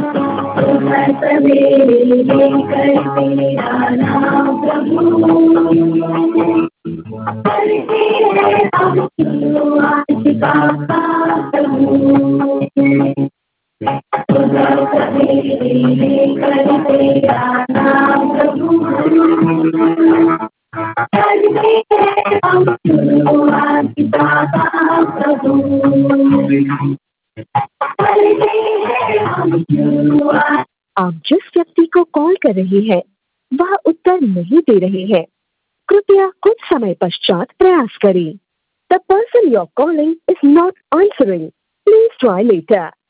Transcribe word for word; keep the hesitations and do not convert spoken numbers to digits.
सुबह सवेरे लेकर तेरा नाम प्रभु, करते हैं हम आज का प्रभु। सुबह सवेरे लेकर तेरा नाम प्रभु, करते हैं हम आज का प्रभु। आप जिस व्यक्ति को कॉल कर रहे हैं वह उत्तर नहीं दे रहे हैं, कृपया कुछ समय पश्चात प्रयास करें। The person you are calling is not answering, please try letter.